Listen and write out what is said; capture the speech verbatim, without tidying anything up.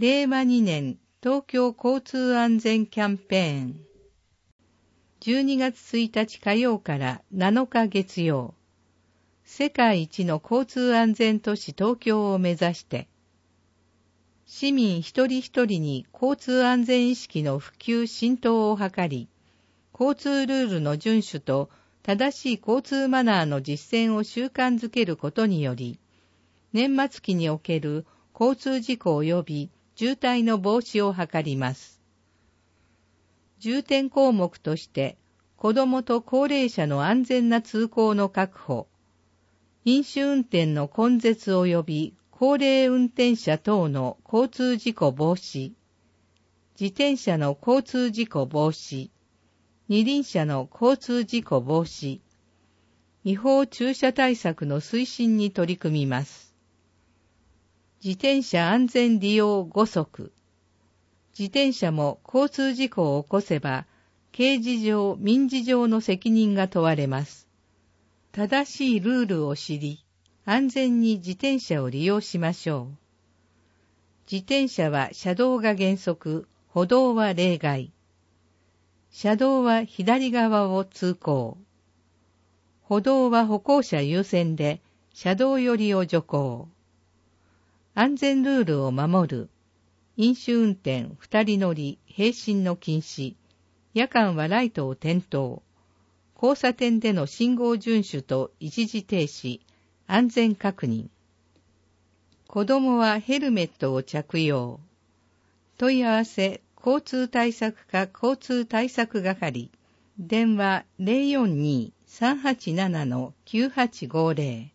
れいわにねん東京交通安全キャンペーン。じゅうにがつついたち火曜からなのか月曜。世界一の交通安全都市東京を目指して、市民一人一人に交通安全意識の普及浸透を図り、交通ルールの遵守と正しい交通マナーの実践を習慣づけることにより、年末期における交通事故及び渋滞の防止を図ります。重点項目として、子どもと高齢者の安全な通行の確保、飲酒運転の根絶及び高齢運転者等の交通事故防止、自転車の交通事故防止、二輪車の交通事故防止、違法駐車対策の推進に取り組みます。自転車安全利用ごそく。自転車も交通事故を起こせば、刑事上、民事上の責任が問われます。正しいルールを知り、安全に自転車を利用しましょう。自転車は車道が原則、歩道は例外。車道は左側を通行。歩道は歩行者優先で、車道寄りを徐行。安全ルールを守る。飲酒運転、二人乗り、並進の禁止。夜間はライトを点灯。交差点での信号遵守と一時停止、安全確認。子供はヘルメットを着用。問い合わせ、交通対策課交通対策係。電話 ゼロよんにーさんはちななのきゅうはちごゼロ。